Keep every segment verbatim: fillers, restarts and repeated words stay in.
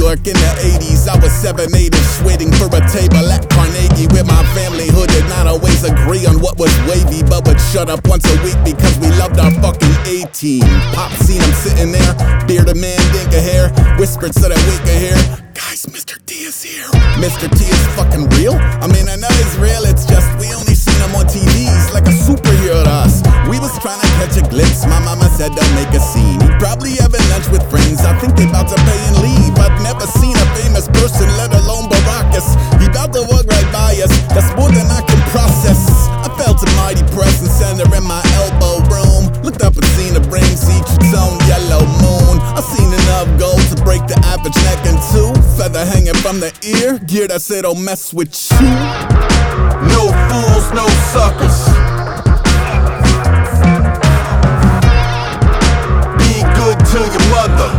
York in the eighties. I was seven eight-ish, waiting for a table at Carnegie, where my family who did not always agree on what was wavy, but would shut up once a week because we loved our fucking A-team. Pop seen him sitting there, bearded man, dinka hair, whispered so that we could hear, guys, Mister T is here. Mister T is fucking real? I mean, I know he's real, it's just we only seen him on T Vs like a superhero to us. We was trying to catch a glimpse, my mama said don't make a scene. He probably having lunch with friends, I think they about to pay and leave. I've never seen a famous person, let alone Baracus. He about to walk right by us, that's more than I can process. I felt a mighty presence center in my elbow room. Looked up and seen a brain seat, its own yellow moon. I seen enough gold to break the average neck in two. Feather hanging from the ear, gear that say don't mess with you. No fools, no suckers. Be good to your mother.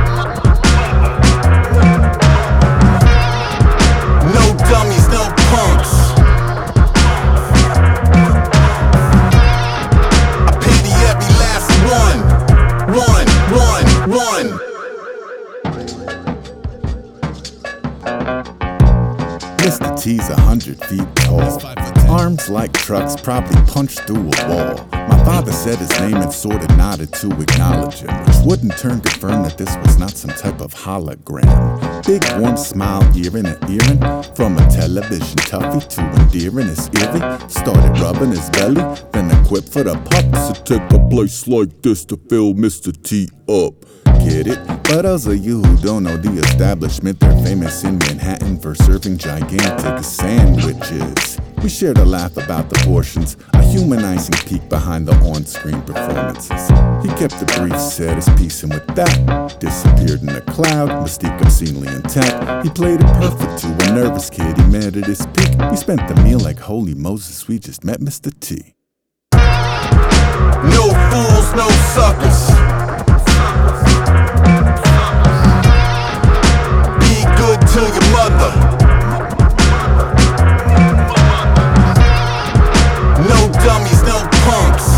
No dummies, no punks. I pity every last one. One, one, one. Mister T's a hundred feet tall, arms like trucks, probably punched through a wall. My father said his name and sort of nodded to acknowledge him, which would in turn confirm that this was not some type of hologram. Big warm smile earring and earring, from a television toughie to endearing his eerie. Started rubbing his belly, then equipped for the pups. To take a place like this to fill Mister T up. Get it? But those of you who don't know the establishment, they're famous in Manhattan for serving gigantic sandwiches. We shared a laugh about the portions, a humanizing peek behind the on-screen performances. He kept the brief, said his piece, and with that, disappeared in a cloud, mystique obscenely intact. He played it perfect to a nervous kid he met at his peak. We spent the meal like holy Moses, we just met Mister T. No fools, no suckers. Be good to your mother. No dummies, no punks.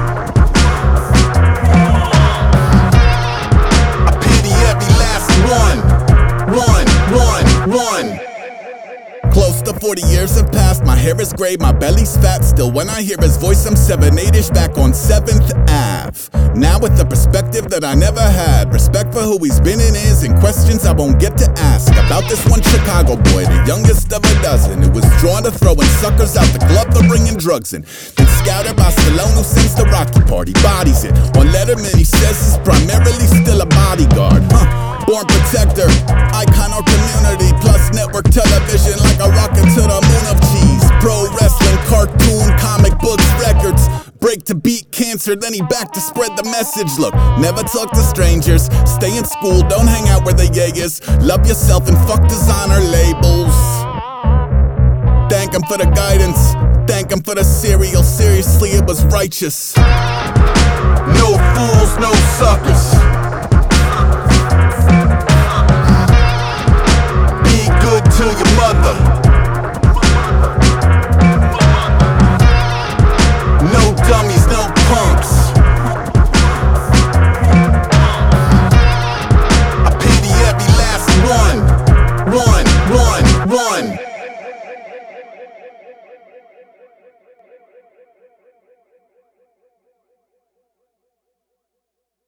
I pity every last one. One, one, one. Close to forty years have passed, my hair is gray, my belly's fat. Still when I hear his voice I'm seven eight-ish back on seventh Ave. Now with the perspective that I never had, respect for who he's been and is, and questions I won't get to ask. About this one Chicago boy, the youngest of a dozen, who was drawn to throwing suckers out the club to bringing drugs in. Then scouted by Stallone, who sings the Rocky Party, bodies it. On Letterman he says he's primarily still a bodyguard. Huh. Born protector, icon or community, plus network television like a rocket to the moon of cheese. Pro wrestling, cartoon, comic books, records. Break to beat cancer, then he back to spread the message. Look, never talk to strangers, stay in school, don't hang out where the yay is. Love yourself and fuck designer labels. Thank him for the guidance, thank him for the cereal, seriously it was righteous. No fools, no suckers.